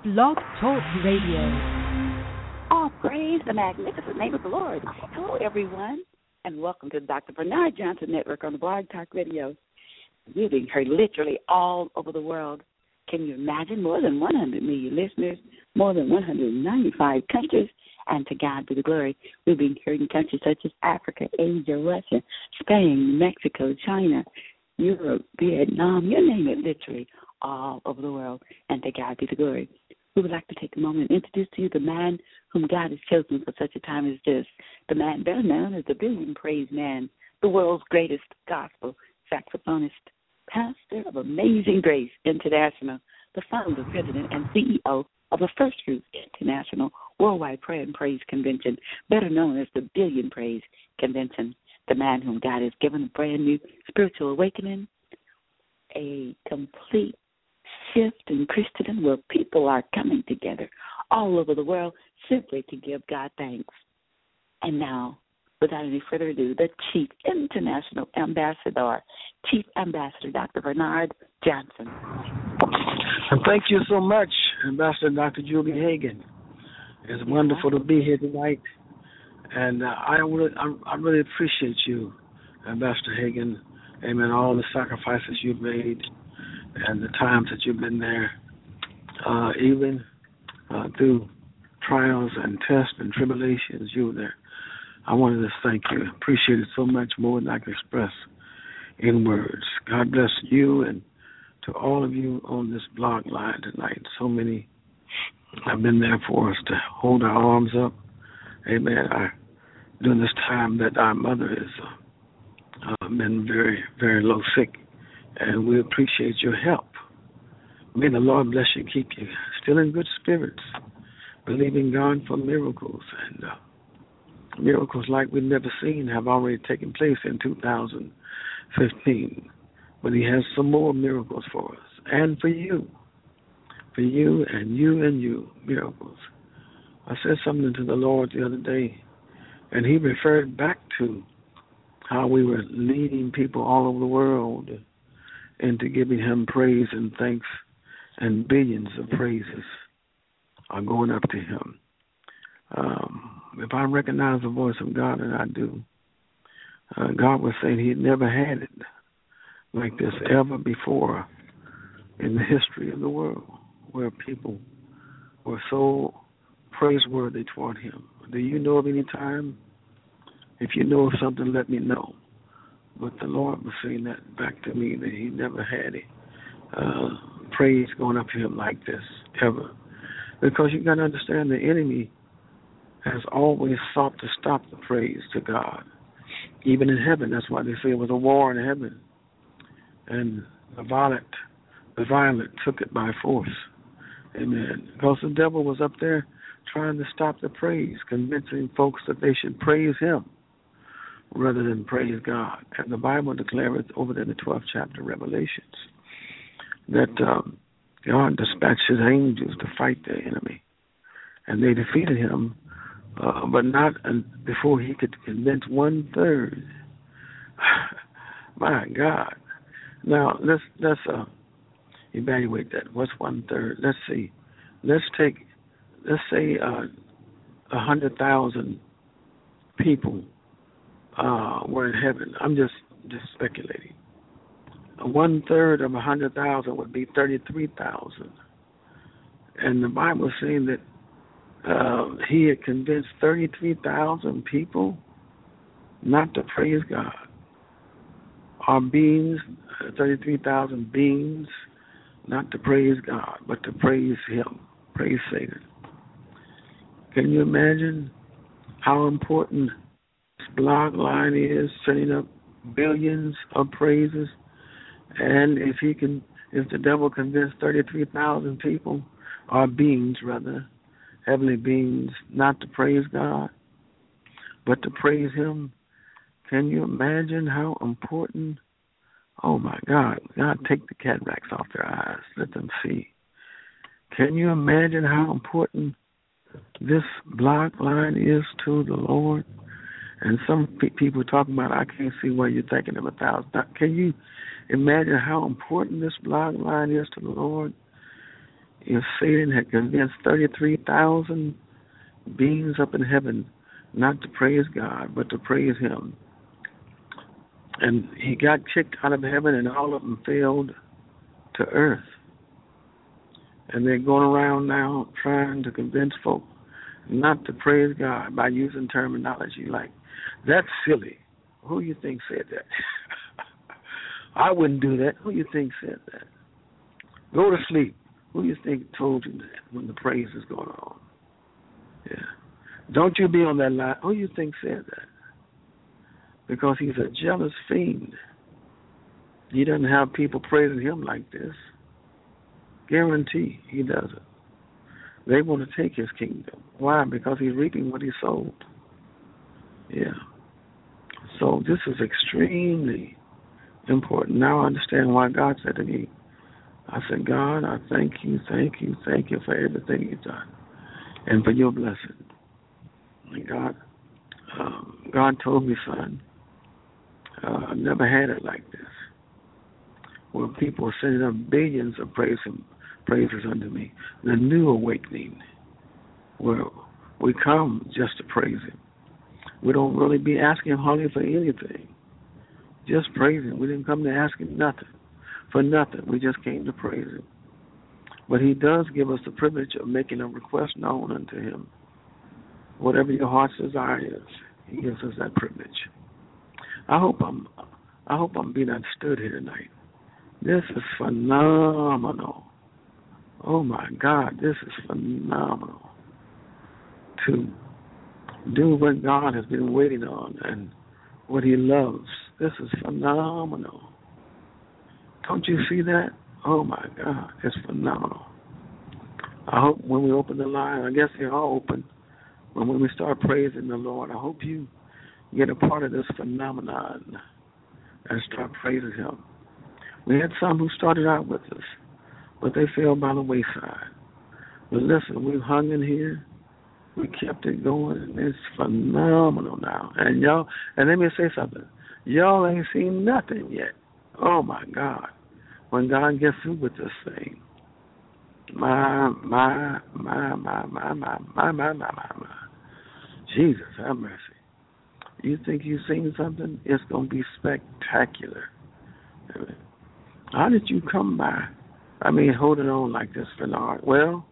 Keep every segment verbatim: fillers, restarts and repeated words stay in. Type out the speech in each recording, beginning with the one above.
Blog Talk Radio. Oh, praise the magnificent name of the Lord. Hello, everyone, and welcome to the Doctor Bernard Johnson Network on the Blog Talk Radio. We're being heard literally all over the world. Can you imagine? More than one hundred million listeners, more than one hundred ninety-five countries, and to God be the glory. We're being heard in countries such as Africa, Asia, Russia, Spain, Mexico, China, Europe, Vietnam, you name it, literally all over the world, and to God be the glory. We would like to take a moment and introduce to you the man whom God has chosen for such a time as this, the man better known as the Billion Praise Man, the world's greatest gospel saxophonist, pastor of Amazing Grace International, the founder, president, and C E O of the First Fruits International Worldwide Prayer and Praise Convention, better known as the Billion Praise Convention, the man whom God has given a brand new spiritual awakening, a complete shift in Christendom where people are coming together all over the world simply to give God thanks. And now, without any further ado, the Chief International Ambassador, Chief Ambassador Doctor Bernard Johnson. And thank you so much, Ambassador Doctor Julie Hagan. It's yeah. wonderful to be here tonight, and uh, I, really, I, I really appreciate you, Ambassador Hagan. Amen. All the sacrifices you've made and the times that you've been there, uh, even uh, through trials and tests and tribulations, you were there. I wanted to thank you. Appreciate it so much, more than I can express in words. God bless you and to all of you on this blog line tonight. So many have been there for us to hold our arms up. Amen. I, during this time that our mother has uh, been very, very low sick, and we appreciate your help. May the Lord bless you, keep you still in good spirits, believing God for miracles. And uh, miracles like we've never seen have already taken place in two thousand fifteen. But he has some more miracles for us and for you. For you and you and you, miracles. I said something to the Lord the other day, and he referred back to how we were leading people all over the world into giving him praise and thanks, and billions of praises are going up to him. Um, if I recognize the voice of God, and I do, uh, God was saying he had never had it like this ever before in the history of the world, where people were so praiseworthy toward him. Do you know of any time? If you know of something, let me know. But the Lord was saying that back to me, that he never had it. Uh, praise going up to him like this, ever. Because you got to understand, the enemy has always sought to stop the praise to God. Even in heaven, that's why they say it was a war in heaven. And the violent, the violent took it by force. Amen. Because the devil was up there trying to stop the praise, convincing folks that they should praise him rather than praise God. And the Bible declares over there in the twelfth chapter of Revelations that um, God dispatched his angels to fight the enemy. And they defeated him, uh, but not uh, before he could convince one-third. My God. Now, let's, let's uh, evaluate that. What's one-third? Let's see. Let's take, let's say uh, one hundred thousand people Uh, were in heaven. I'm just, just speculating. One third of a hundred thousand would be thirty-three thousand, and the Bible is saying that uh, he had convinced thirty-three thousand people not to praise God. Our beings, thirty-three thousand beings, not to praise God, but to praise Him, praise Satan. Can you imagine how important blog line is, sending up billions of praises? And if he can, if the devil convinced thirty-three thousand people, or beings rather, heavenly beings, not to praise God, but to praise him, can you imagine how important? Oh my God, God, take the cataracts off their eyes, let them see. Can you imagine how important this blog line is to the Lord? And some pe- people talking about, I can't see why you're thinking of a thousand. Can you imagine how important this blog line is to the Lord? if Satan had convinced thirty-three thousand beings up in heaven not to praise God, but to praise him, and he got kicked out of heaven and all of them failed to earth, and they're going around now trying to convince folk not to praise God by using terminology like, that's silly. Who you think said that? I wouldn't do that. Who you think said that? Go to sleep. Who you think told you that when the praise is going on? Yeah. Don't you be on that line. Who you think said that? Because he's a jealous fiend. He doesn't have people praising him like this. Guarantee he doesn't. They want to take his kingdom. Why? Because he's reaping what he sowed. Yeah. So this is extremely important. Now I understand why God said to me, I said, God, I thank you, thank you, thank you for everything you've done and for your blessing. And God, um, God told me, son, uh, I've never had it like this, where people are sending up billions of praise him, praises unto me. The new awakening, where we come just to praise him. We don't really be asking him hardly for anything. Just praise him. We didn't come to ask him nothing, for nothing. We just came to praise him. But he does give us the privilege of making a request known unto him. Whatever your heart's desire is, he gives us that privilege. I hope I'm I hope I'm being understood here tonight. This is phenomenal. Oh my God, this is phenomenal. To do what God has been waiting on and what he loves. This is phenomenal. Don't you see that? Oh my God, it's phenomenal. I hope when we open the line, I guess they're all open, but when we start praising the Lord, I hope you get a part of this phenomenon and start praising him. We had some who started out with us, but they fell by the wayside. But listen, we've hung in here. We kept it going, and it's phenomenal now. And y'all, and let me say something. Y'all ain't seen nothing yet. Oh, my God. When God gets through with this thing, my, my, my, my, my, my, my, my, my, my, my. Jesus, have mercy. You think you've seen something? It's going to be spectacular. How did you come by? I mean, holding on like this, Bernard. Well,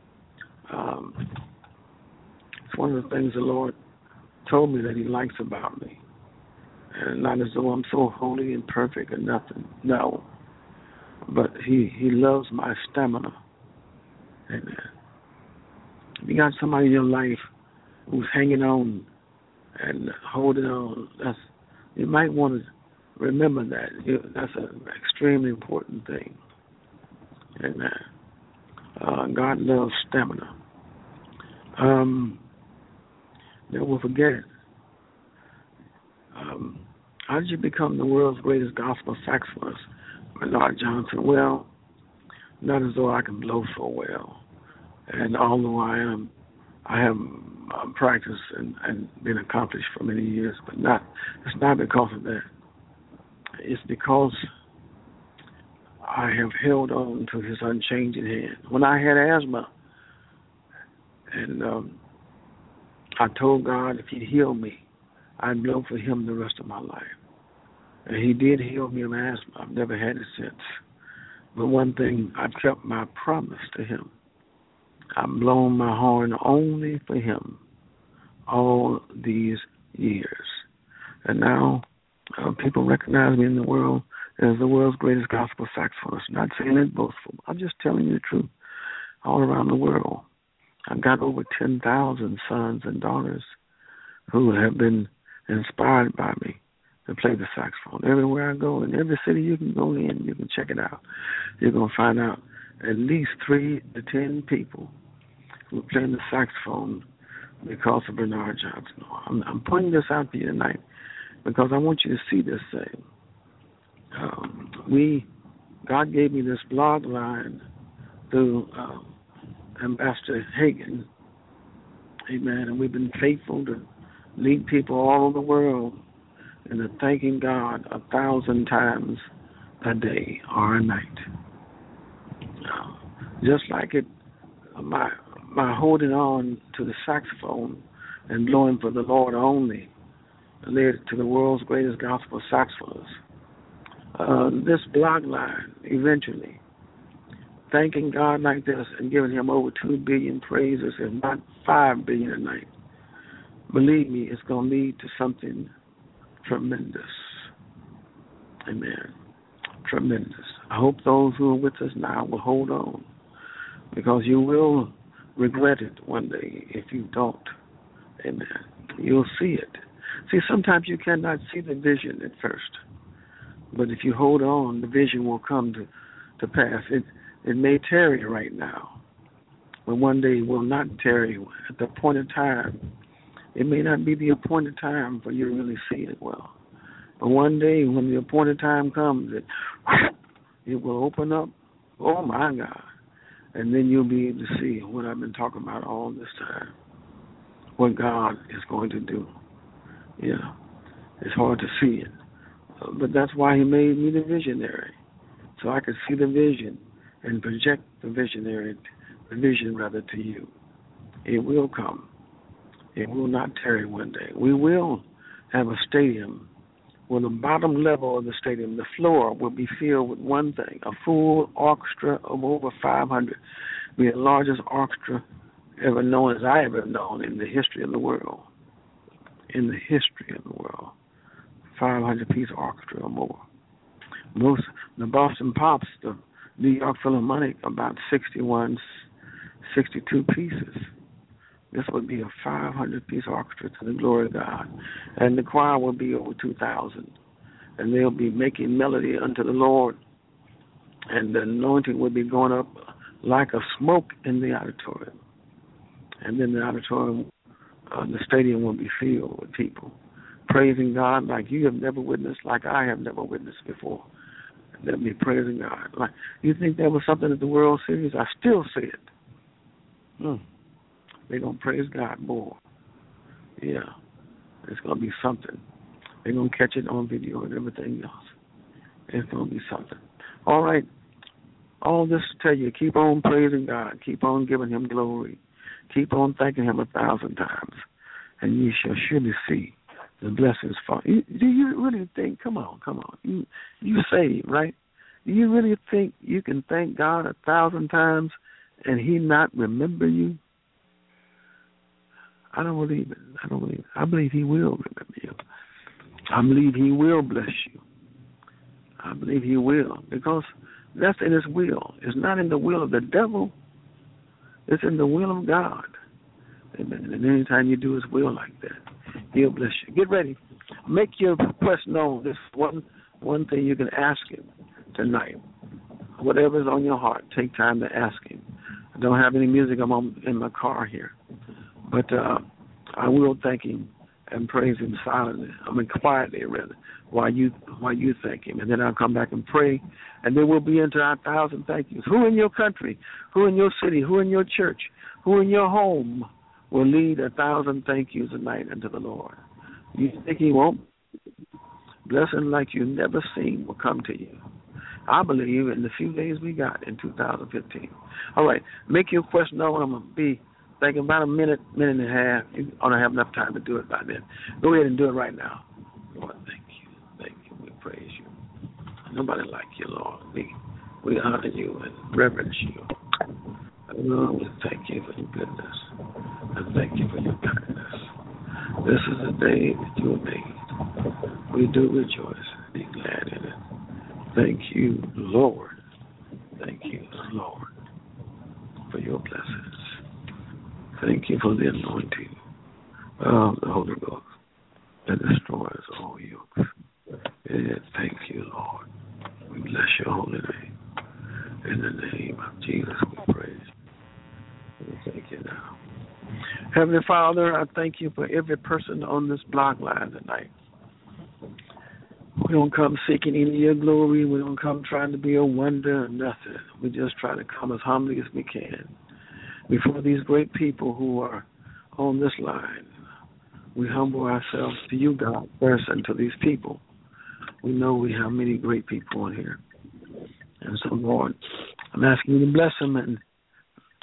um, it's one of the things the Lord told me that he likes about me. And not as though I'm so holy and perfect or nothing. No. But he, he loves my stamina. Amen. If you got somebody in your life who's hanging on and holding on, that's you might want to remember that. That's an extremely important thing. Amen. Uh, God loves stamina. Um, never forget it. Um, how did you become the world's greatest gospel saxophonist, Bernard Johnson? Well, not as though I can blow so well. And although I am, I have uh, practiced and, and been accomplished for many years, but not. It's not because of that. It's because I have held on to his unchanging hand. When I had asthma, and um, I told God if he'd heal me, I'd blow for him the rest of my life. And he did heal me of asthma. I've never had it since. But one thing, I've kept my promise to him. I've blown my horn only for him all these years. And now uh, people recognize me in the world as the world's greatest gospel saxophonist. Not saying it boastful. I'm just telling you the truth. All around the world, I've got over ten thousand sons and daughters who have been inspired by me to play the saxophone. Everywhere I go, in every city you can go in, you can check it out. You're going to find out at least three to ten people who are playing the saxophone because of Bernard Johnson. I'm, I'm pointing this out to you tonight because I want you to see this thing. Um, we, God gave me this blog line through um, Ambassador Hagen, amen, and we've been faithful to lead people all over the world into thanking God a thousand times a day or a night. Uh, Just like it, my my holding on to the saxophone and blowing for the Lord only led to the world's greatest gospel saxophonist. Uh, this blog line, eventually, thanking God like this and giving him over two billion praises, if not five billion a night, believe me, it's going to lead to something tremendous. Amen. Tremendous. I hope those who are with us now will hold on, because you will regret it one day if you don't. Amen. You'll see it. See, sometimes you cannot see the vision at first, but if you hold on, the vision will come to, to pass. It it may tarry right now, but one day it will not tarry at the appointed time. It may not be the appointed time for you to really see it well, but one day when the appointed time comes, it it will open up. Oh my God! And then you'll be able to see what I've been talking about all this time, what God is going to do. Yeah, it's hard to see it, uh, but that's why he made me the visionary, so I could see the vision and project the visionary, the vision rather, to you. It will come. It will not tarry one day. We will have a stadium where the bottom level of the stadium, the floor, will be filled with one thing, a full orchestra of over five hundred, be the largest orchestra ever known, as I ever known, in the history of the world. In the history of the world, five hundred piece orchestra or more. Most, the Boston Pops, the New York Philharmonic, about sixty-one, sixty-two pieces. This would be a five hundred piece orchestra to the glory of God. And the choir will be over two thousand. And they'll be making melody unto the Lord. And the anointing will be going up like a smoke in the auditorium. And then the auditorium, uh, the stadium will be filled with people praising God like you have never witnessed, like I have never witnessed before. They'll be praising God. Like, you think there was something at the World Series? I still see it. Hmm. They're going to praise God more. Yeah. It's going to be something. They're going to catch it on video and everything else. It's going to be something. All right. All this to tell you, keep on praising God. Keep on giving him glory. Keep on thanking him a thousand times. And you shall surely see the blessings fall. You, do you really think, come on, come on, you you saved, right? Do you really think you can thank God a thousand times and he not remember you? I don't believe it. I don't believe it. I believe he will remember you. I believe he will bless you. I believe he will, because that's in his will. It's not in the will of the devil. It's in the will of God. Amen. And anytime you do his will like that, he'll bless you. Get ready. Make your request known. This one one thing you can ask him tonight. Whatever's on your heart, take time to ask him. I don't have any music. I'm on, in my car here. But uh, I will thank him and praise him silently. I mean, quietly, rather, while you while you thank him. And then I'll come back and pray. And then we'll be into our thousand thank yous. Who in your country, who in your city, who in your church, who in your home will lead a thousand thank yous tonight unto the Lord? You think he won't? Blessing like you've never seen will come to you. I believe in the few days we got in two thousand fifteen. All right, make your question known. I'm going to be thinking about a minute, minute and a half. You ought to have enough time to do it by then. Go ahead and do it right now. Lord, thank you. Thank you. We praise you. Nobody like you, Lord. We, we honor you and reverence you. Lord, we thank you for your goodness. And thank you for your kindness. This is a day that you have made. We do rejoice and be glad in it. Thank you, Lord. Thank you, Lord, for your blessings. Thank you for the anointing of the Holy Ghost that destroys all yokes. And thank you, Lord. We bless your holy name. In the name of Jesus, we praise you. We thank you now. Heavenly Father, I thank you for every person on this block line tonight. We don't come seeking any of your glory. We don't come trying to be a wonder or nothing. We just try to come as humbly as we can before these great people who are on this line. We humble ourselves to you, God, first, and to these people. We know we have many great people on here. And so, Lord, I'm asking you to bless them and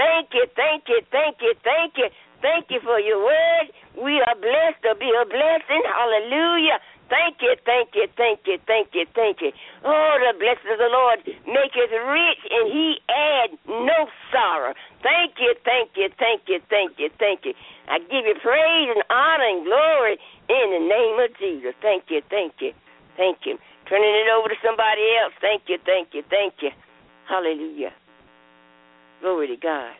Thank you, thank you, thank you, thank you. Thank you for your word. We are blessed to be a blessing. Hallelujah. Thank you, thank you, thank you, thank you, thank you. Oh, the blessings of the Lord make us rich, and he add no sorrow. Thank you, thank you, thank you, thank you, thank you. I give you praise and honor and glory in the name of Jesus. Thank you, thank you, thank you. Turning it over to somebody else. Thank you, thank you, thank you. Hallelujah. Glory to God.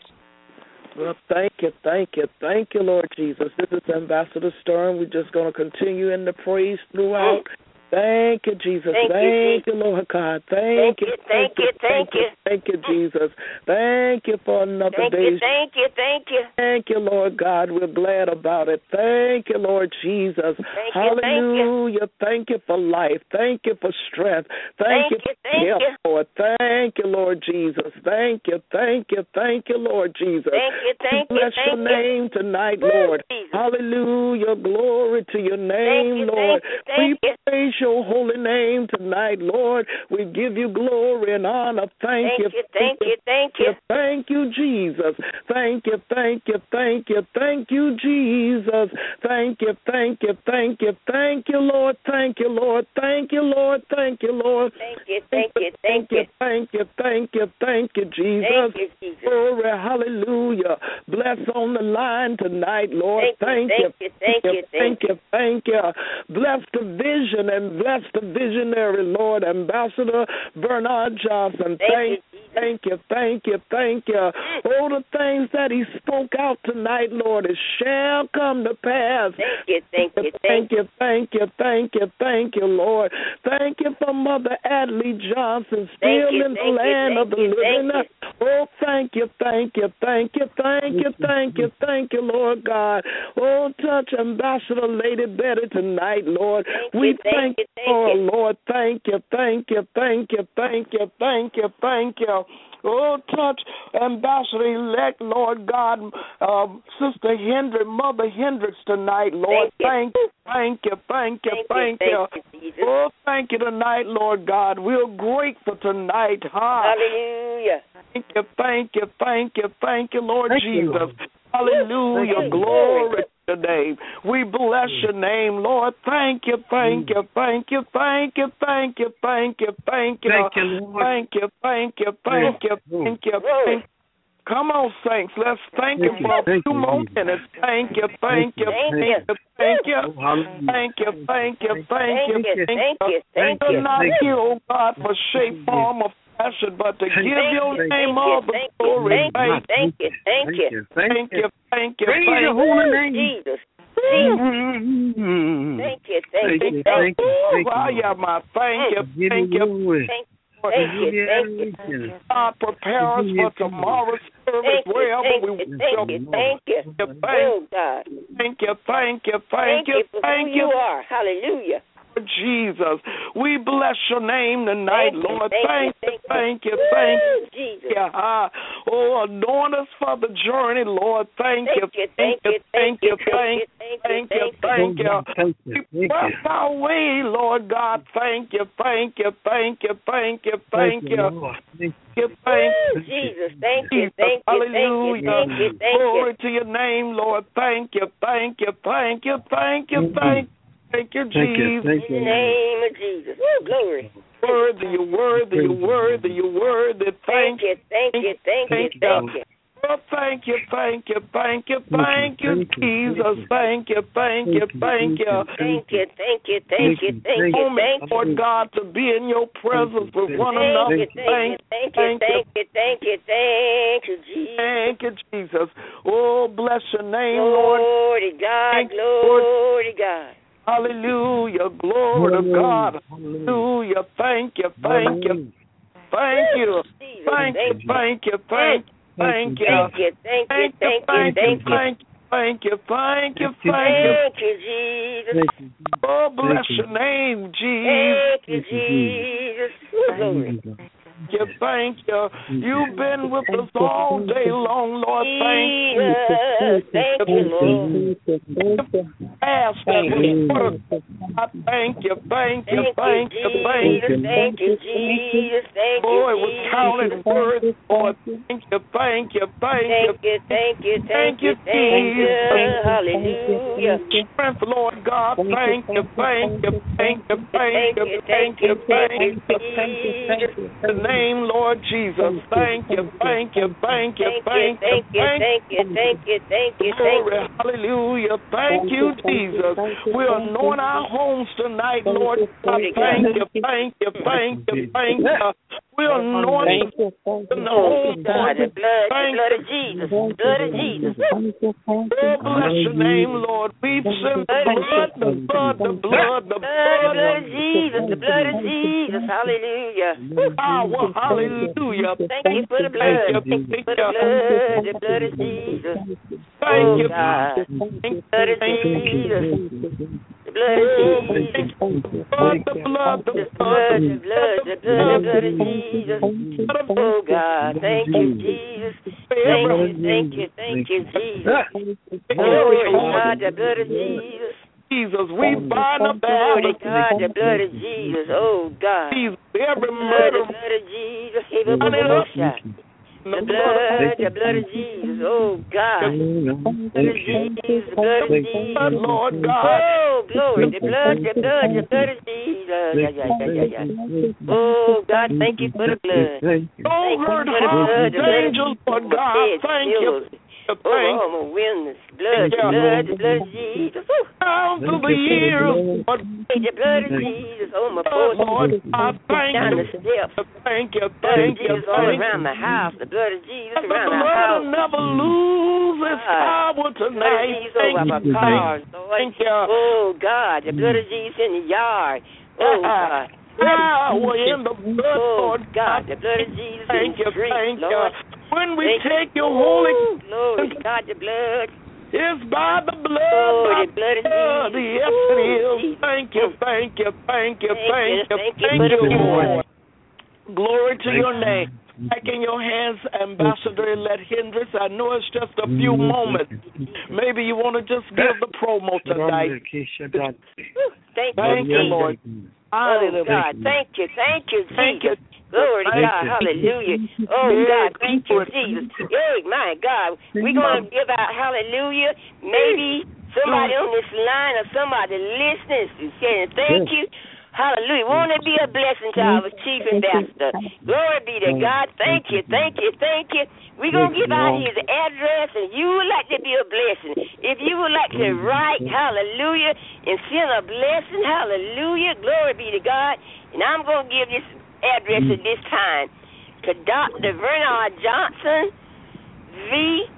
Well, thank you, thank you, thank you, Lord Jesus. This is Ambassador Stern. We're just going to continue in the praise throughout. Mm. Thank you, Jesus. Thank, thank you, you, Lord God. Thank, thank you, thank you, thank you. Thank you, Jesus. Thank you for another thank day. You, thank you, thank you. Thank you, Lord God. We're glad about it. Thank you, Lord Jesus. Thank Hallelujah. You, thank, you. thank you for life. Thank you for strength. Thank, thank you for help, you. Lord. Thank you, Lord Jesus. Thank you, thank you, thank you, Lord Jesus. Thank you, thank we bless you, thank your name you. tonight, Woo, Lord. Jesus. Hallelujah. Glory to your name, thank you, Lord. Thank you, we thank praise you. your holy name tonight, Lord. We give you glory and honor. Thank, thank you, you, thank you, thank you. Thank you, Jesus. Thank you, thank you, thank you, thank you, Jesus. Thank you, thank you, thank you, thank you, Lord. Thank you, Lord. Thank you, Lord. Thank you, Lord. Thank you, thank you, thank you, thank you, thank you, thank you, Jesus. Thank you, Jesus. Glory, hallelujah. Bless on the line tonight, Lord. Thank you, thank you, thank you, thank you, thank you. Bless the vision and bless the visionary, Lord, Ambassador Bernard Johnson. Thank, thank you, thank you, thank you. All the things that he spoke out tonight, Lord, it shall come to pass. Thank you, thank you, thank you, thank you, thank you, thank you, Lord. Thank you for Mother Adley Johnson, still you, in the land you, of the living. Oh, thank you, thank you, thank you, thank you, thank you, thank you, Lord God. Oh, touch Ambassador Lady Betty tonight, Lord. Thank we you, thank you, you, oh, Lord. Thank you, thank you, thank you, thank you, thank you, thank you. Oh, touch Ambassador-elect, Lord God, uh, Sister Hendrick, Mother Hendricks tonight, Lord. Thank you, thank you, thank you, thank you. you. Thank you, Jesus. Oh, thank you tonight, Lord God. We're grateful tonight, huh? Hallelujah. Thank you, thank you, thank you, thank you, Lord thank Jesus. You. Hallelujah, Thank glory. Your name. We bless your name, Lord. Thank you, thank you, thank you, thank you, thank you, thank you, thank you, thank you, Lord. Thank you, thank you, thank you, thank you, thank you. Come on, saints. Let's thank you for a few more minutes. Thank you, thank you, thank you, thank you, thank you, thank you, thank you, thank you, thank you. We're not here, oh God, for shape, form, or fashion, but to give your name all the glory. Thank you, thank you, thank you, thank you, praise your holy name, Jesus. Thank you, thank you, thank you. Wow, yeah, my thank you, thank you, thank you. Thank you, thank you. God, prepare us for tomorrow's service wherever we will. Thank you, thank you. Oh, God. Thank you, thank you, thank you, thank you. You are. Hallelujah. Jesus, we bless your name tonight, thank Lord. You, thank, thank, you, thank you, thank you, Jesus. Yeah. Oh, anoint us for the journey, Lord. Thank, thank you, thank you, thank you, thank you, thank you, thank you, thank you. Bless our way, Lord God. Thank you, thank you, thank you, thank you, thank you. Thank you, thank you, Jesus. Thank you, thank you, hallelujah. Thank you, thank you. Glory to your name, Lord. Thank you, thank you, thank you, thank you, thank you. Thank you, Jesus. Thank you. In the name of Jesus. Woo, glory. Worthy, you worthy, you worthy, you worthy. Thank you, thank you, thank you, thank you. Oh, thank you, thank you, thank you, thank you, Jesus. Thank you, thank you, thank you. Thank you, thank you, thank you, thank you, thank you. Lord God, to be in your presence with one another. Thank you, thank you, thank you, thank you, thank you, Jesus. Thank you, Jesus. Oh, bless your name, Lord. Glory to God, glory to God. Hallelujah. Glory to God. Hallelujah. Thank you. Thank you. Thank you. Thank you. Thank you. Thank you. Thank you. Thank you. Thank you. Thank you. Thank you. Thank you. Thank you. Thank you, Jesus. Oh, bless your name, Jesus. Thank you, Jesus. Glory. Thank you, thank you. You've been with us all day long, Lord. Thank you. Thank you, Lord. past that was put us. I thank you, thank you, thank you, thank you, thank you, Jesus, thank you, boy, it was counted words, Lord. Thank you, thank you, thank you, thank you, thank you, thank you, thank you, hallelujah. Strength, Lord God, thank you, thank you, thank you, thank you, thank you, thank you, thank you. The name, Lord Jesus, thank you, thank you, thank you, thank you, thank you, thank you, thank you, thank you, glory, hallelujah, thank you, Jesus. We anoint our homes tonight, Lord. Thank you, thank you, thank you, thank you. We anoint the home, God, the blood, the blood of Jesus, the blood of Jesus. Oh, bless your name, Lord. We send the blood, the blood, the blood, the blood of Jesus, the blood of Jesus, hallelujah. Power, hallelujah. Thank you for the blood, thank you for the blood, the blood of Jesus. Thank you, God, the blood of Jesus, the blood of Jesus, the blood, the blood, the blood, the blood, the blood of Jesus. Oh God, thank you, Jesus. Thank you, thank you, thank you, Jesus. Glory to God, the blood of Jesus. Jesus, we bind up the Glory to God, the blood of Jesus. Oh God. Jesus, every The murder. blood of Jesus. The blood, the blood of Jesus. Oh God. The blood of Jesus, the blood of Jesus. Lord God. Oh, glory. The blood, the blood, the blood of Jesus. Yeah, yeah, yeah, yeah, yeah. Oh God, thank you for the blood. Don't hurt harm, angels, Lord God. Thank you. Oh, I'm a witness. Blood, the blood, the blood of Jesus. Down through the years, Lord. The blood of Jesus on my porch. Lord, I thank down you. the steps. Thank you, Blood of thank you, Jesus all thank around you. the house. The blood of Jesus The around the blood house. will never lose its power Blood of tonight. Jesus over my cars, Lord. Thank you. Oh God, the blood of Jesus in the yard. Oh God. Power in the blood, Oh Lord God, the blood of Jesus in Thank the you, street, thank you. Lord. When we Thank take you. your holy, Ooh, glory to God, the blood. it's by the blood, Oh, by the blood of blood. Jesus. Yes, Ooh, it is. Jesus. Thank you, thank you, thank you, thank you, Thank you thank for the you, blood. Lord. Glory to your name. Back in your hands, Ambassador-elect Hendricks. I know it's just a few moments. Maybe you want to just give the promo tonight. Thank, Thank you, you, Lord. Oh, God, thank you, thank you, Thank you. Jesus. Glory to Thank God, you. hallelujah. Oh, Yeah, God, thank you, Lord. Jesus. Hey, my God, we're going to give out hallelujah. Maybe somebody on this line or somebody listening is saying thank you. Hallelujah. Won't it be a blessing to our chief ambassador? Glory be to God. Thank you, thank you, thank you. We're going to give out his address, and you would like to be a blessing. If you would like to write, hallelujah, and send a blessing, hallelujah, glory be to God. And I'm going to give this address at this time to Doctor Bernard Johnson, V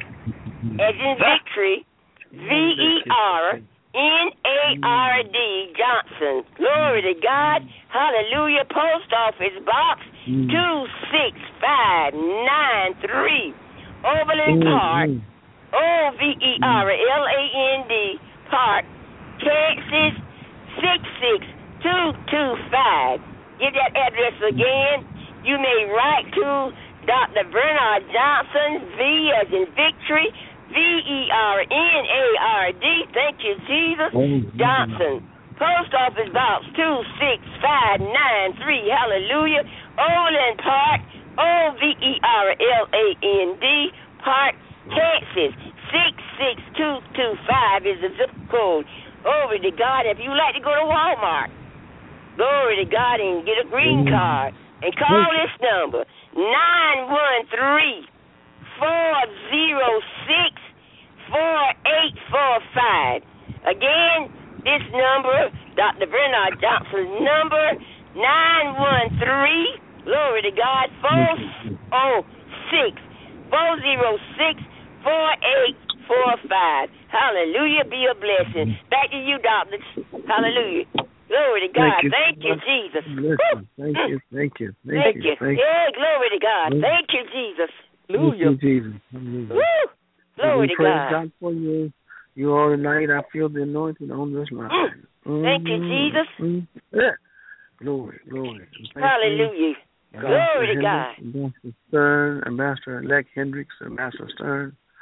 as in victory, V E R N A R D Johnson. Glory to God. Hallelujah. Post Office Box two six five nine three, Overland Park, O V E R L A N D Park, Texas six six two two five. Give that address again. You may write to Doctor Bernard Johnson, V as in victory, V E R N A R D, thank you, Jesus, Johnson. Post Office Box two six five nine three, hallelujah, Overland Park, O V E R L A N D, Park, Texas, six six two two five is the zip code. Glory to God. If you like to go to Walmart, glory to God, and get a green card, and call this number, nine one three, four zero six, four eight four five. Again, this number, Doctor Bernard Johnson's number, nine one three, glory to God, four oh six, four oh six, four eight four five. Hallelujah, be a blessing. Back to you, Doctor. Hallelujah. Glory to God. Thank you, Thank you, Jesus. Listen, thank you, thank you, thank, Thank you. you. Thank Yeah, glory to God. you. Thank you, Jesus. Thank you, Jesus. Hallelujah. Woo! Glory we to praise God. God for you. You all tonight. I feel the anointing on this line. Mm. Thank you, Jesus. Mm. Yeah. Glory, glory. Thank Hallelujah. you, Glory to Ambassador God. Hendricks, Ambassador Stern, Ambassador-elect Hendricks, Ambassador Stern.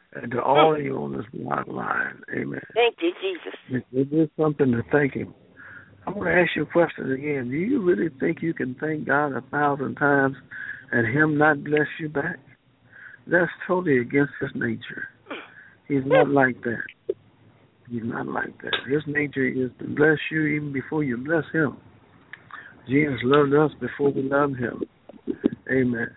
and to all of you on this line. Amen. Thank you, Jesus. It is something to thank him. I want to ask you a question again. Do you really think you can thank God a thousand times and him not bless you back? That's totally against his nature. He's not like that. He's not like that. His nature is to bless you even before you bless him. Jesus loved us before we loved him. Amen.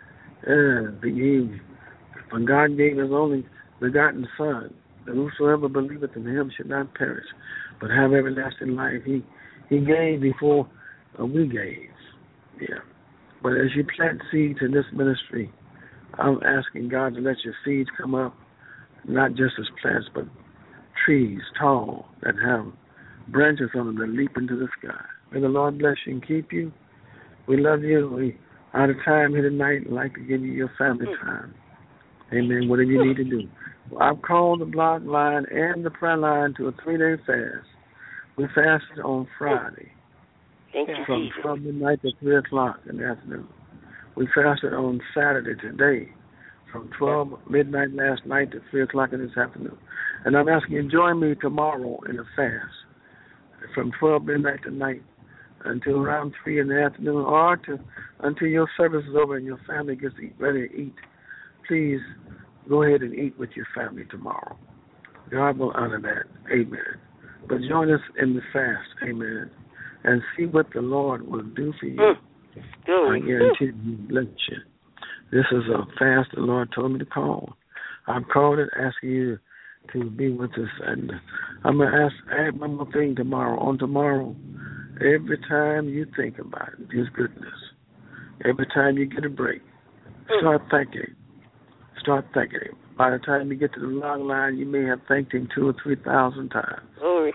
And he, when God gave his only begotten Son, that whosoever believeth in him should not perish, but have everlasting life. He he gave before uh, we gave. Yeah. But as you plant seeds in this ministry, I'm asking God to let your seeds come up, not just as plants, but trees, tall, that have branches on them that leap into the sky. May the Lord bless you and keep you. We love you. We out of time here tonight. I'd like to give you your family time. Amen. Whatever you need to do. Well, I've called the blog line and the prayer line to a three-day fast. We fasted on Friday. Thank you, from Jesus. From midnight to three o'clock in the afternoon. We fasted on Saturday today, from twelve midnight last night to three o'clock in this afternoon. And I'm asking you to join me tomorrow in a fast, from twelve midnight tonight until around three in the afternoon, or to until your service is over and your family gets eat, ready to eat. Please go ahead and eat with your family tomorrow. God will honor that. Amen. But join us in the fast. Amen. And see what the Lord will do for you. Mm. I guarantee you, bless you. This is a fast the Lord told me to call. I've called it, asking you to be with us. And I'm going to ask, add one more thing tomorrow. On tomorrow, every time you think about it, His goodness, every time you get a break, start thanking Him. Start thanking Him. By the time you get to the log line, you may have thanked Him two or three thousand times. Glory.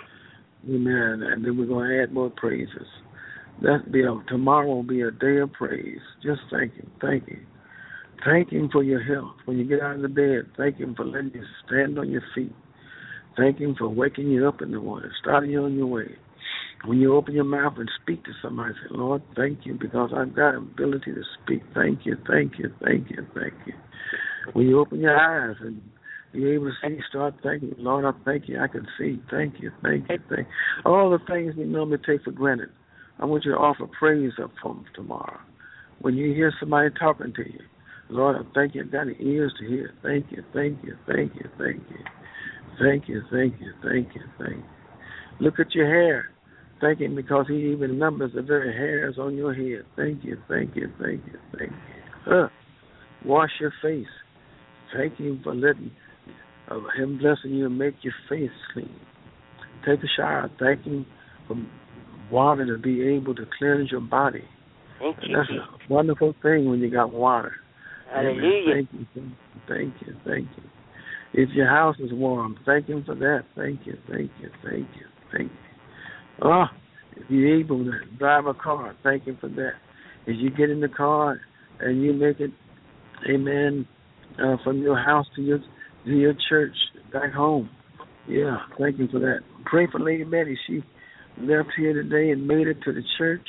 Amen. And then we're going to add more praises. That be a, tomorrow will be a day of praise. Just thank Him. Thank Him. Thank Him for your health. When you get out of the bed, thank Him for letting you stand on your feet. Thank Him for waking you up in the morning, starting you on your way. When you open your mouth and speak to somebody, say, Lord, thank you because I've got ability to speak. Thank you, thank you, thank you, thank you. When you open your eyes and you're able to see, start thanking, Lord, I thank you, I can see. Thank you, thank you, thank you. All the things we normally take for granted, I want you to offer praise up for them tomorrow. When you hear somebody talking to you, Lord, I thank you, I've got the ears to hear. Thank you, thank you, thank you, thank you. Thank you, thank you, thank you, thank you. Look at your hair. Thank Him because He even numbers the very hairs on your head. Thank you, thank you, thank you, thank you. Uh, wash your face. Thank Him for letting uh, Him blessing you and make your face clean. Take a shower. Thank Him for water to be able to cleanse your body. Thank you. That's a wonderful thing when you got water. Hallelujah. Thank you, thank you, thank you. If your house is warm, thank Him for that. Thank you, thank you, thank you, thank you. Oh, if you're able to drive a car, thank Him for that. If you get in the car and you make it, amen, uh, from your house to your to your church back home, yeah, thank Him for that. Pray for Lady Betty. She left here today and made it to the church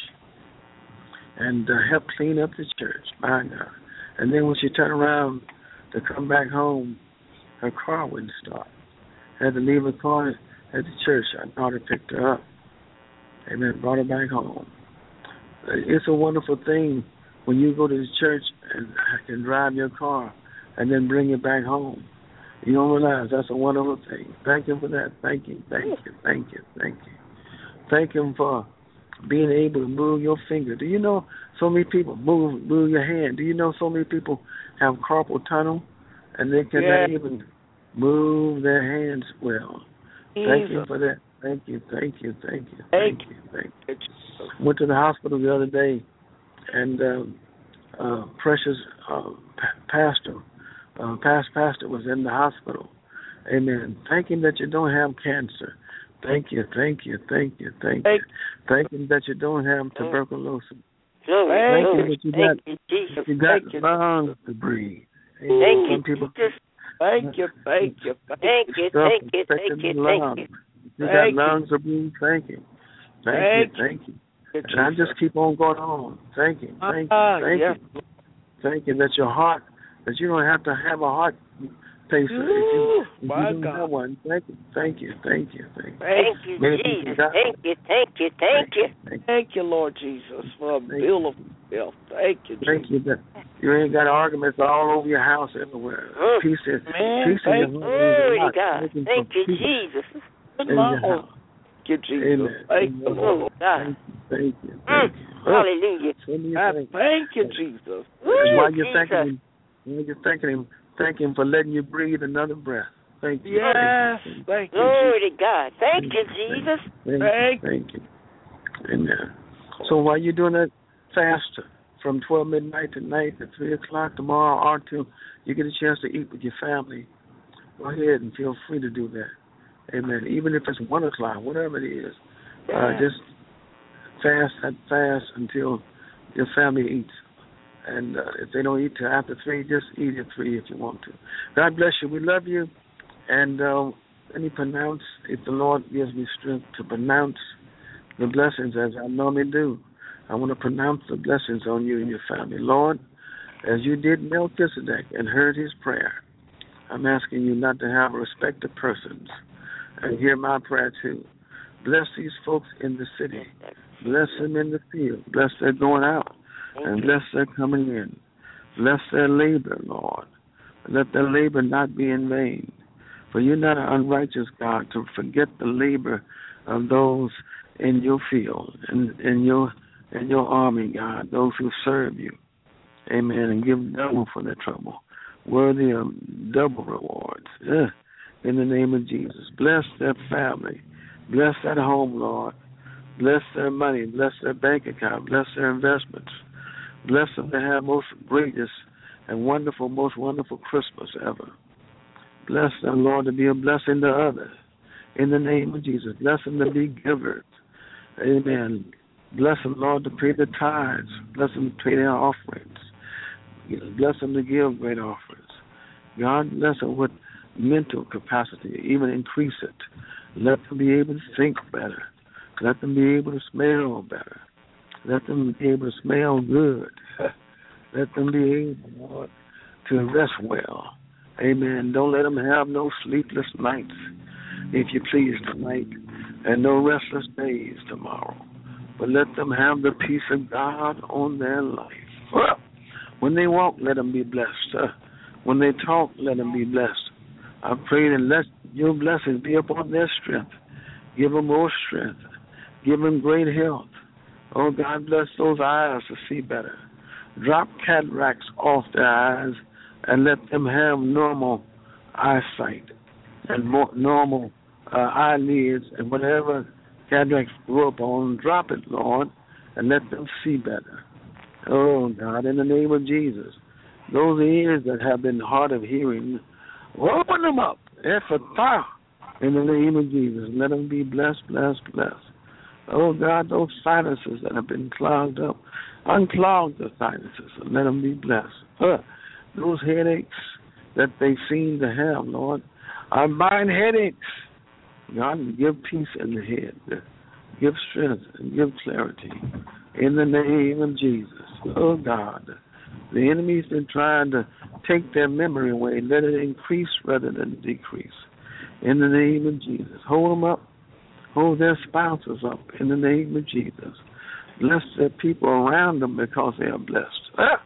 and uh, helped clean up the church. My God. And then when she turned around to come back home, her car wouldn't start. Had to leave her car at the church. Our daughter picked her up. Amen. Brought her back home. It's a wonderful thing when you go to the church and can drive your car and then bring it back home. You don't realize that's a wonderful thing. Thank Him for that. Thank you, thank you, thank you, thank you. Thank Him for being able to move your finger. Do you know so many people move move your hand? Do you know so many people have carpal tunnel and they cannot yeah. even move their hands well? Jesus. Thank you for that. Thank you, thank you, thank you, thank you, thank you. Went to the hospital the other day, and uh, uh, precious uh, pastor, uh, past pastor was in the hospital. Amen. Thank Him that you don't have cancer. Thank you, thank you, thank you, thank you. Thank Him that you don't have tuberculosis. Thank you that you got, that you got lungs to breathe. Thank Some you, people, Thank you, thank you, thank you, thank you, thank you, thank you. You got lungs to breathe. Thank you, thank you, thank you. And I just keep on going on. Thank you, thank you, thank you, thank you that your heart, that you don't have to have a heart pacer. If you, if my you don't God. have one, thank you, thank you, thank you, thank you. Thank you, Maybe Jesus. got- Thank you, thank you, thank you. Thank, Thank you, Lord Jesus, for a Thank bill of health. Thank you, thank Jesus. you that you ain't got arguments all over your house everywhere. Mm. Peace is Man, peace in your thank home. Glory to Not God. looking Thank for you, peace Jesus. In in my your home. house. Thank you, Jesus. Amen. Thank you, Amen. Lord. Oh, God. Thank you, thank you, Mm. thank you. Hallelujah. So many I things. thank you, Jesus. Woo, And while you're Jesus. thanking him, while you're thanking him, thank him for letting you breathe another breath. Thank you. Yes, Thank you. thank you, Glory Jesus. to God. Thank you, Jesus. Thank, Thank you. Thank you. Amen. So while you're doing that fast from twelve midnight tonight to three o'clock tomorrow, or till you get a chance to eat with your family, go ahead and feel free to do that. Amen. Even if it's one o'clock, whatever it is, uh, just fast that fast until your family eats. And uh, if they don't eat till after three, just eat at three if you want to. God bless you. We love you. And uh, let me pronounce, if the Lord gives me strength to pronounce the blessings as I normally do, I want to pronounce the blessings on you and your family. Lord, as you did Melchizedek and heard his prayer, I'm asking you not to have respect of persons and hear my prayer too. Bless these folks in the city. Bless them in the field. Bless their going out. And bless their coming in. Bless their labor, Lord. Let their labor not be in vain. For you're not an unrighteous God to forget the labor of those in your field and in your in your army, God, those who serve you. Amen. And give double for their trouble. Worthy of double rewards. Yeah. In the name of Jesus. Bless their family. Bless that home, Lord. Bless their money. Bless their bank account. Bless their investments. Bless them to have most greatest and wonderful, most wonderful Christmas ever. Bless them, Lord, to be a blessing to others. In the name of Jesus. Bless them to be givers. Amen. Bless them, Lord, to pay the tithes. Bless them to pay their offerings. Bless them to give great offerings. God bless them with mental capacity, even increase it. Let them be able to think better. Let them be able to smell better. Let them be able to smell good. Let them be able, Lord, to rest well. Amen. Don't let them have no sleepless nights, if you please, tonight, and no restless days tomorrow. But let them have the peace of God on their life. When they walk, let them be blessed. When they talk, let them be blessed. I pray that let your blessings be upon their strength. Give them more strength. Give them great health. Oh, God bless those eyes to see better. Drop cataracts off their eyes and let them have normal eyesight and more normal uh, eyelids and whatever cataracts grow up on, drop it, Lord, and let them see better. Oh, God, in the name of Jesus. Those ears that have been hard of hearing, open them up. Ephphatha, in the name of Jesus. Let them be blessed, blessed, blessed. Oh, God, those sinuses that have been clogged up, unclog the sinuses and let them be blessed. Huh. Those headaches that they seem to have, Lord, I bind headaches. God, give peace in the head. Give strength and give clarity in the name of Jesus. Oh, God, the enemy's been trying to take their memory away. Let it increase rather than decrease. In the name of Jesus. Hold them up. Hold their spouses up in the name of Jesus. Bless the people around them because they are blessed. Ah!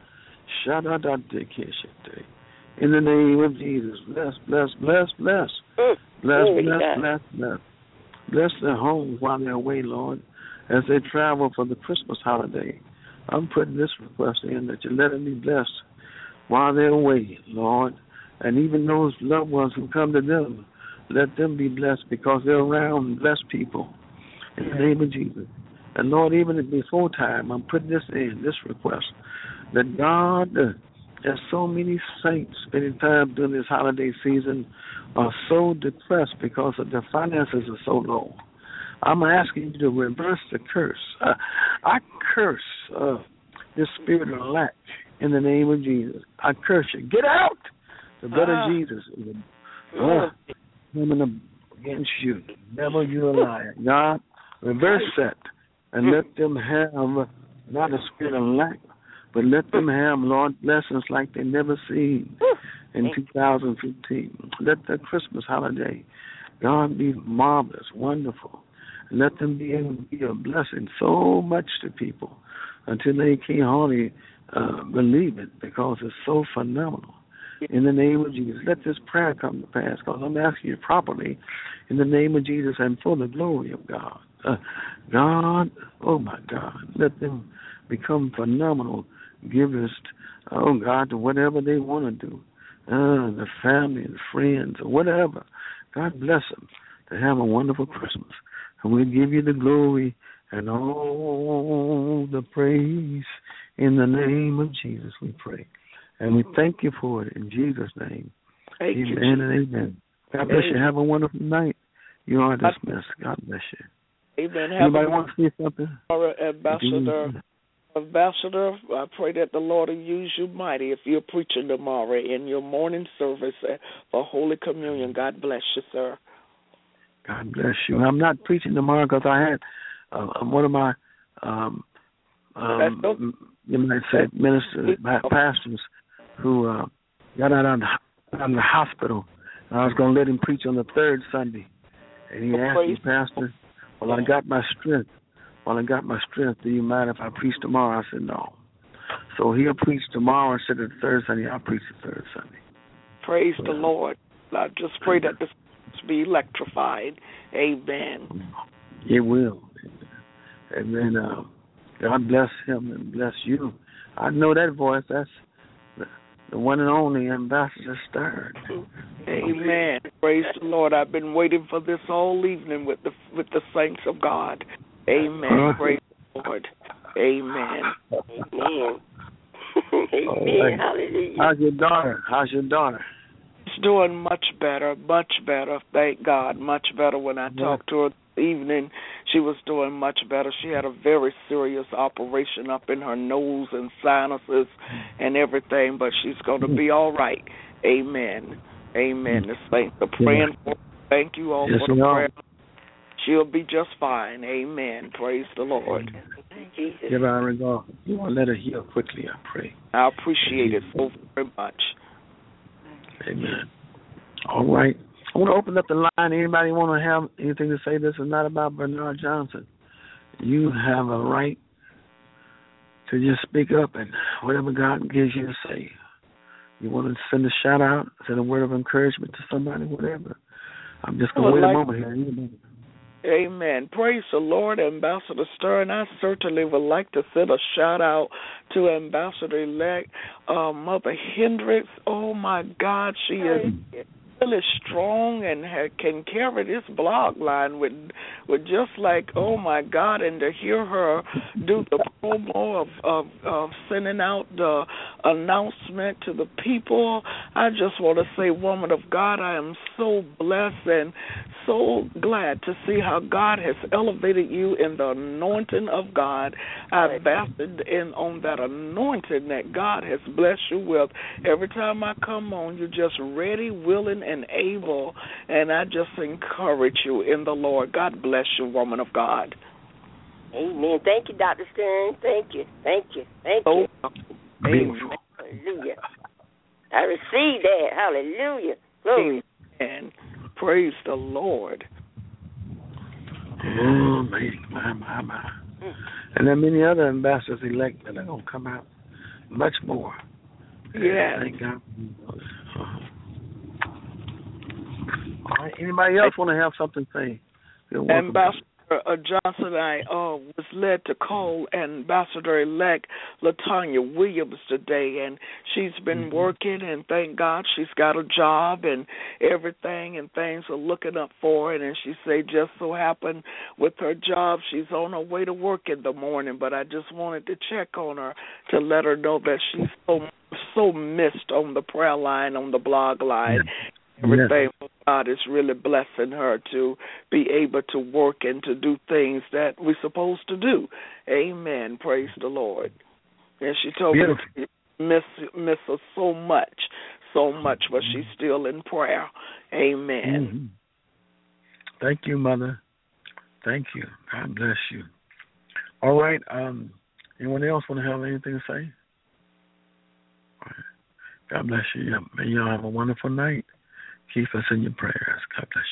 In the name of Jesus. Bless, bless, bless, bless. Bless, bless, bless, bless. Bless their homes while they're away, Lord, as they travel for the Christmas holiday. I'm putting this request in that you let them be blessed while they're away, Lord. And even those loved ones who come to them, let them be blessed because they're around blessed people. In the name of Jesus. And Lord, even before time, I'm putting this in, this request, that God, uh, there's so many saints spending time during this holiday season are so depressed because of their finances are so low. I'm asking you to reverse the curse. Uh, I curse uh, this spirit of lack in the name of Jesus. I curse you. Get out! The blood uh, of Jesus is uh, coming against you. Devil, you're a liar. God, reverse that and let them have not a spirit of lack, but let them have, Lord, blessings like they never seen. in two thousand fifteen. Let the Christmas holiday, God, be marvelous, wonderful. And let them be able to be a blessing so much to people until they can't hardly uh, believe it because it's so phenomenal. In the name of Jesus, let this prayer come to pass because I'm asking you properly in the name of Jesus and for the glory of God. Uh, God, oh my God, let them become phenomenal givers, oh God, to whatever they want to do. Uh, the family and friends or whatever. God bless them to have a wonderful Christmas. And we give you the glory and all the praise in the name of Jesus, we pray. And we thank you for it in Jesus' name. Thank amen you, and amen. God bless you. Have a wonderful night. You are dismissed. God bless you. Amen. Anybody want to say something? Ambassador, Ambassador, I pray that the Lord will use you mighty if you're preaching tomorrow in your morning service for Holy Communion. God bless you, sir. God bless you. I'm not preaching tomorrow because I had uh, one of my, um, um, you might say, ministers, pastors who uh, got out of the, out of the hospital. And I was going to let him preach on the third Sunday. And he asked me, Pastor, well, I got my strength. Well, I got my strength. Do you mind if I preach tomorrow? I said, no. So he'll preach tomorrow instead of the third Sunday. I'll preach the third Sunday. Praise well, the Lord. I just pray that this be electrified. Amen. It will. Amen. Uh, God bless him and bless you. I know that voice. That's the, the one and only Ambassador Stern. Amen. Praise the Lord. I've been waiting for this all evening with the with the saints of God. Amen. Uh, Praise the Lord. Amen. Amen. Amen. Right. Hallelujah. How's your daughter? How's your daughter? She's doing much better, much better. Thank God, much better. When I talked to her this evening, she was doing much better. She had a very serious operation up in her nose and sinuses and everything, but she's going to be all right. Amen. Amen. The saints are praying for her. Thank you all yes, for the prayer. She'll be just fine. Amen. Praise the Lord. Jesus. Give her a regard. You want to let her heal quickly, I pray. I appreciate it so very much. Amen. All right. I want to open up the line. Anybody want to have anything to say? This is not about Bernard Johnson. You have a right to just speak up and whatever God gives you to say. You want to send a shout out, send a word of encouragement to somebody, whatever. I'm just going to wait like, a moment here. Amen. Praise the Lord, Ambassador Stern. I certainly would like to send a shout out to Ambassador-elect uh, Mother Hendricks. Oh, my God, she is really strong and ha- can carry this blog line with, with just like, oh, my God, and to hear her do the promo of, of, of sending out the announcement to the people. I just want to say, woman of God, I am so blessed and so glad to see how God has elevated you in the anointing of God. I've basted in on that anointing that God has blessed you with. Every time I come on, you're just ready, willing, and able, and I just encourage you in the Lord. God bless you, woman of God. Amen. Thank you, Doctor Stern. Thank you. Thank you. Thank you. Oh, amen. Hallelujah. I receive that. Hallelujah. Glory. Amen. Praise the Lord. Oh, man, my, my, my. Mm. And there are many other ambassadors elect that are going to come out much more. Yeah. Thank God. Uh-huh. All right. Anybody else want to have something to say? Ambassador uh, Johnson, I uh, was led to call Ambassador-elect LaTanya Williams today, and she's been mm-hmm. working, and thank God she's got a job and everything, and things are looking up for her. And she said just so happened with her job, she's on her way to work in the morning, but I just wanted to check on her to let her know that she's so, so missed on the prayer line, on the blog line. Yeah. Everything yeah. God is really blessing her to be able to work and to do things that we're supposed to do. Amen. Praise the Lord. And she told Beautiful. me she miss, miss her so much, so much, but she's still in prayer. Amen. Mm-hmm. Thank you, Mother. Thank you. God bless you. All right. Um, anyone else want to have anything to say? All right. God bless you. May y'all have a wonderful night. Keep us in your prayers. God bless